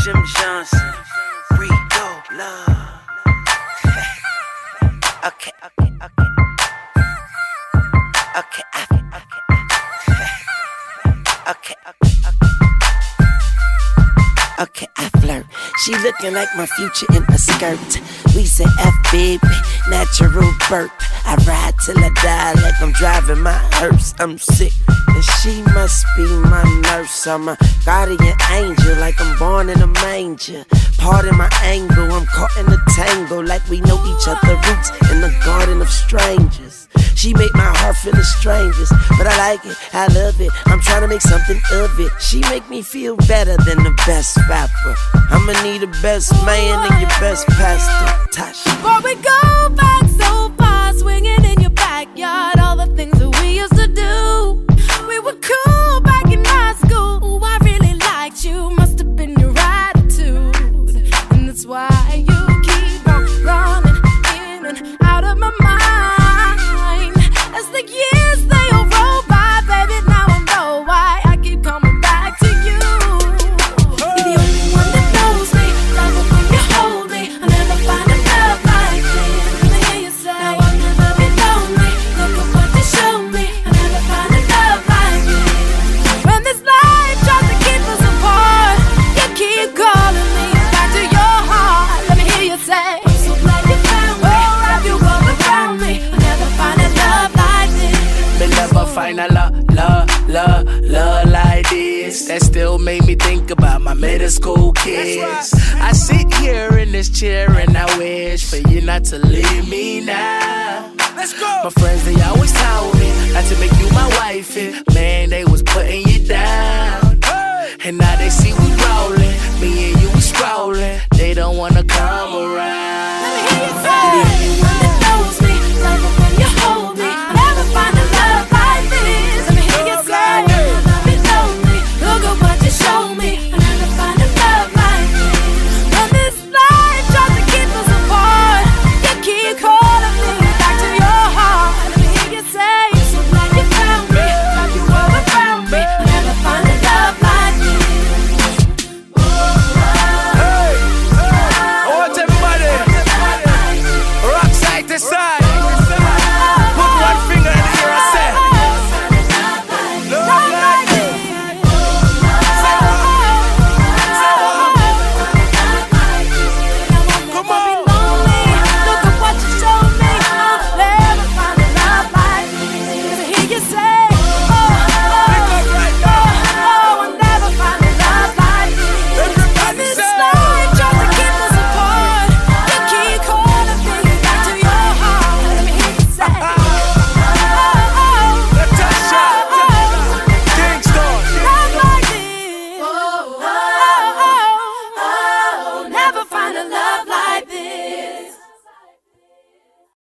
Jim Johnson, Rico Love. Okay. Okay, I flirt. She looking like my future in a skirt. We say F baby, natural birth. I ride till I die like I'm driving my hearse. I'm sick and she must be my nurse. I'm a guardian angel like I'm born in a manger. Pardon my angle, I'm caught in a tangle like we know each other roots in the garden of strangers. She make my heart feel the strangest, but I like it, I love it. I'm trying to make something of it. She make me feel better than the best rapper. I'ma need the best man and your best pastor, Tasha. Before we go back so far, swinging in your backyard, all the things that we used to do. We were cool back in high school. Ooh, I really liked you, must have been your attitude, and that's why you keep on running in and out of my mind. As the years they all roll by, baby, now I know why I keep coming back to you. You're the only one that knows me, love it when you hold me. I'll never find a love like this. Let me hear you say, now I'll never be lonely. Look at what you show me, I'll never find a love like this. When this life tries to keep us apart, you keep calling me back to your heart. Let me hear you say, I'm so glad you found me. Oh, wrap you all around me. I'll never find a love like this. Me never find a love like this. That still made me think about my middle school kids. I sit here in this chair and I wish for you not to leave me now. Let's go. My friends, they always told me not to make you my wife. And man, they was putting you down. And now they see we rolling, me and you was scrolling. They don't wanna come around.